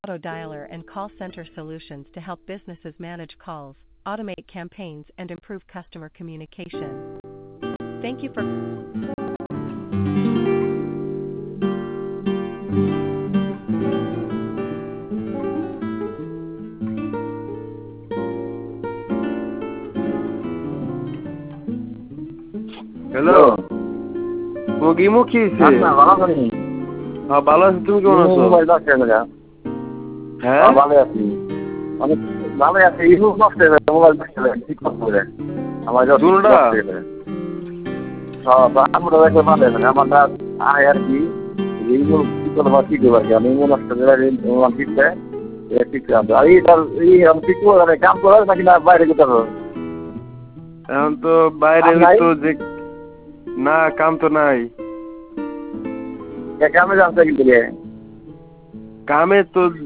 Auto dialer and call center solutions to help businesses manage calls, automate campaigns, and improve customer communication. Thank you for hello, মুখী হইছে? ভালো আছি। হ্যাঁ ভালো আছি, তুমি কেমন আছো? হ্যাঁ ভালো আছি, অনেক ভালো আছি। ইউটিউব নষ্ট হয়ে গেছে, মোবাইল নষ্ট হয়ে গেছে, ঠিক করতে হবে। আমার দুটোটা? আমরা ভালো আছে আমারটা আয় আর কি ইউটিউব কি করবো কি করবো আর কি আমি নষ্ট করে ঠিকছে ঠিক আছে। আর আমি ঠিক করবো কাম করে নাকি না বাইরে যেতে হবে? এখন তো বাইরে হইতো যে না, কাম তো নাই। কামে জানতে কিন্তু কামে তো